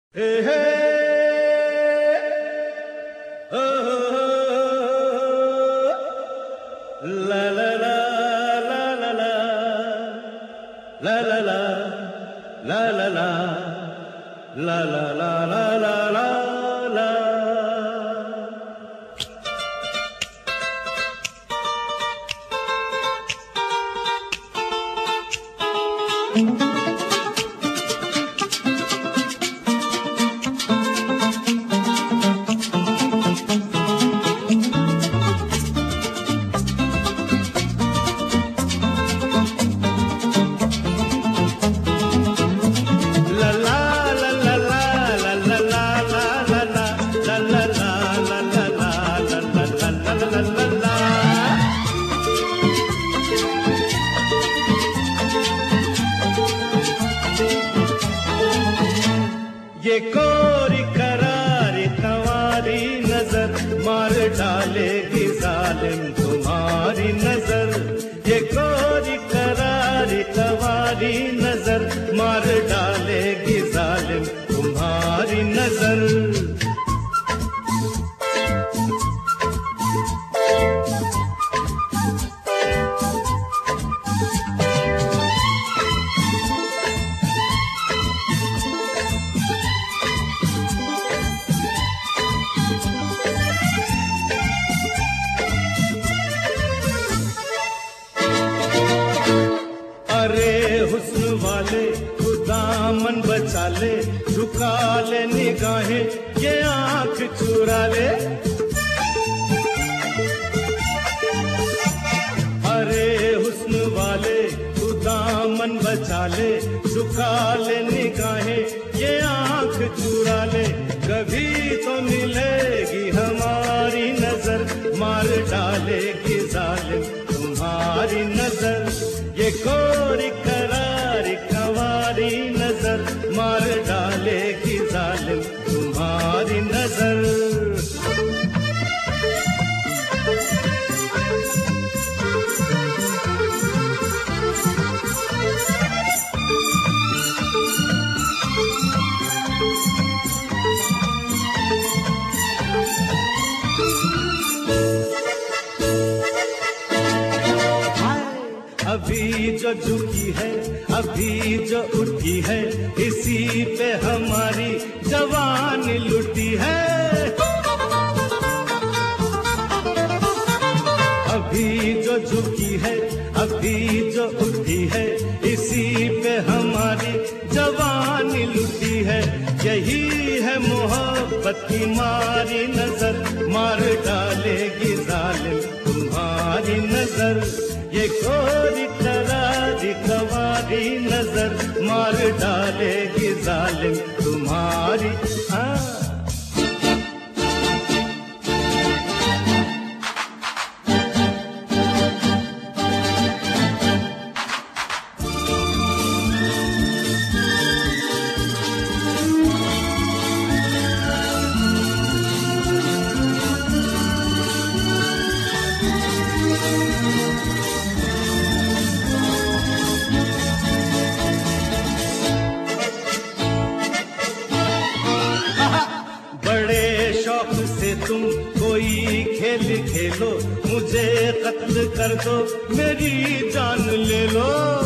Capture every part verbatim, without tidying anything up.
Hey, hey, oh, la la la la la la la la la la la la la la la la la la. ये कोरी करारी तवारी नजर मार डालेगी जालिम तुम्हारी नजर। ये कोरी करारी तवारी नजर मार डालेगी जालिम तुम्हारी नजर। अरे हुस्न वाले खुदा मन बचा ले, झुका ले निगाहें ये आंख चुरा ले। अरे हुस्न वाले खुदा मन बचा ले, झुका ले निगाहें ये आंख चुरा ले। कभी तो मिलेगी हमारी नजर मार डालेगी जालिम तुम्हारी नजर। ये कोरी करारी कवारी नजर मार डालेगी जालिम तुम्हारी नजर। अभी जो झुकी है अभी जो उठी है, इसी पे हमारी जवानी लुटी है। अभी जो झुकी है अभी जो उठी है, इसी पे हमारी जवानी लुटी है। यही है मोहब्बत की मारी नजर मार डालेगी जालिम तुम्हारी नजर। ये कोरी करारी कवारी नजर मार डालेगी जालिम तुम्हारी। हाँ से तुम कोई खेल खेलो, मुझे कत्ल कर दो मेरी जान ले लो।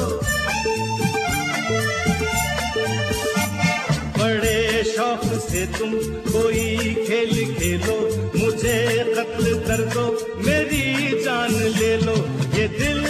बड़े शौक से तुम कोई खेल खेलो, मुझे कत्ल कर दो मेरी जान ले लो। ये दिल